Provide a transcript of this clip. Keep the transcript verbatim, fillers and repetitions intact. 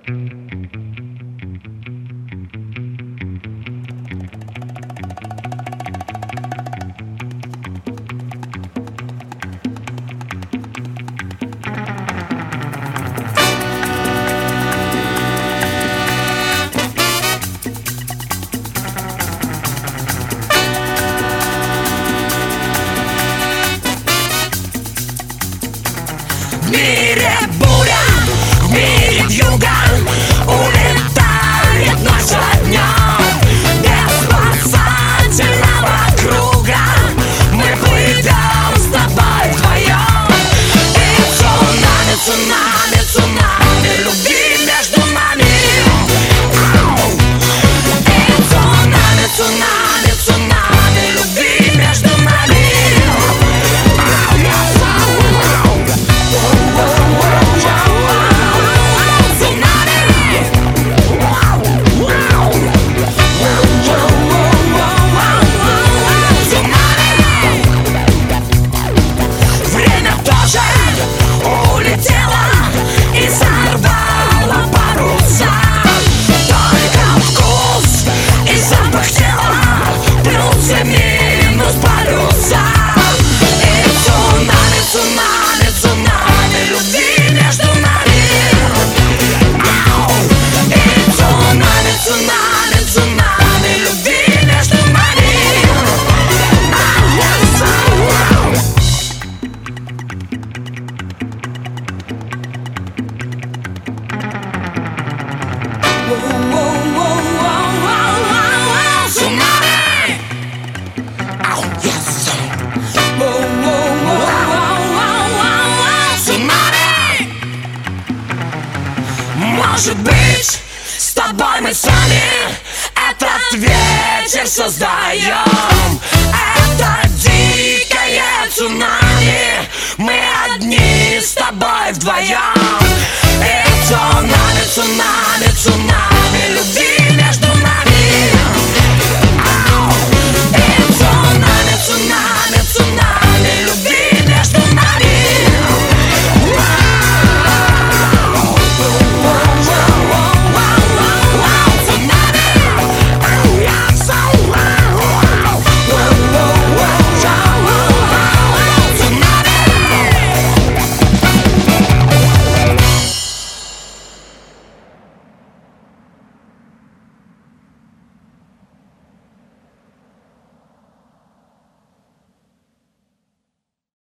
В мире буря, в мире вьюга, улетает наша днем. Без спасательного круга мы плывем с тобой вдвоем. И цунами, цунами, цунами любви между нами. И цунами, цунами, цунами любви между нами. Может быть, с тобой мы сами этот вечер создаем. Это дикое цунами, мы одни с тобой вдвоем. И цунами, цунами, цунами